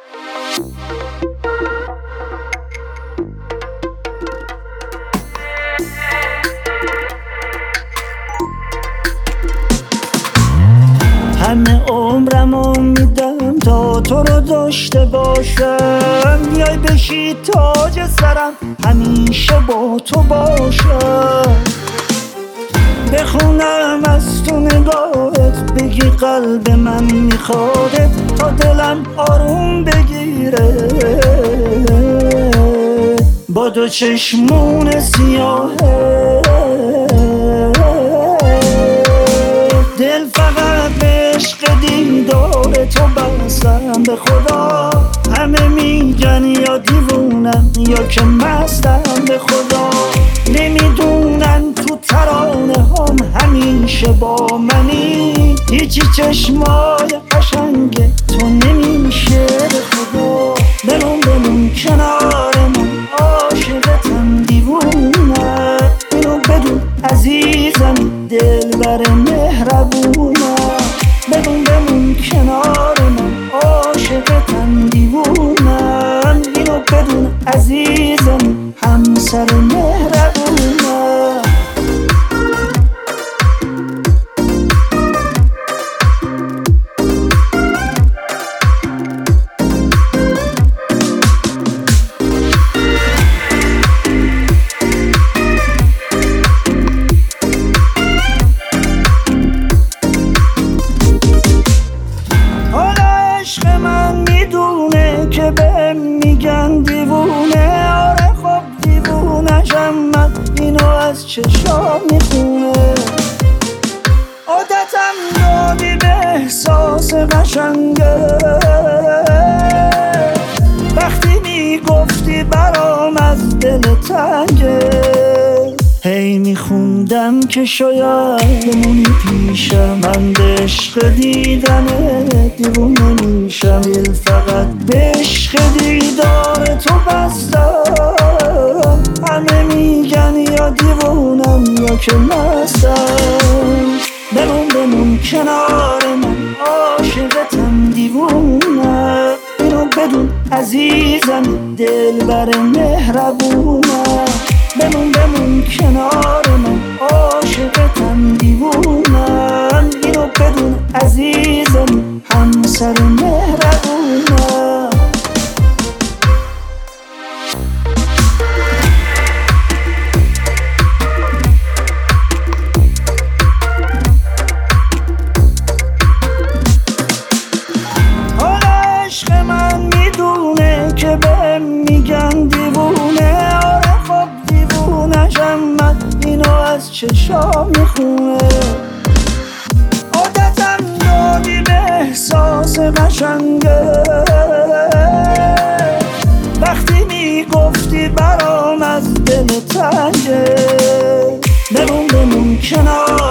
همه عمرمو میدم تا تو رو داشته باشم، بیای بشی تاج سرم همیشه با تو باشم. بخونم از تو نگاهت، بگی قلب من میخوادت تا دلم آروم بگیره. با دو چشمون سیاهه دل فقط به عشق دیدار تو بستم. به خدا همه میگن یا دیوونم یا که مستم. به خدا نمیدونن تو ترانه هم همیشه با منی، هیچی چشمای قشنگ تو نمیشه. به خدا بمون کنار من، عاشقتم دیوونم. اینو بدون عزیزم دلبر مهربونم. بمون کنار من، عاشقتم دیوونم. اینو بدون عزیزم همسر مهربونم. عشق من میدونه که بهم میگن دیوونه. آره خب دیوونه‌شم من، اینو از چشام میخونه. عادتم دادی به احساس قشنگه، وقتی میگفتی برام از دل تنگه. هی میخوندم که شاید بمونی پیشم، من به عشق دیدن دیوونه میشم. دل فقط به عشق دیدار تو بستم. همه میگن یا دیوونم یا که مستم. بمون کنار من، عاشقتم دیوونم. اینو بدون عزیزم دلبر مهربونم. بمون کنار من، عاشقتم دیوونم. اینو بدون عزیزم همسر مهربونم. حالا عشق من میدونه که بهم میگن دیوونه. آره خب دیوونه‌شم من، اینو از چشام میخونه. عادتم دادی به احساس قشنگه، وقتی میگفتی برام از دل تنگه. بمون کنار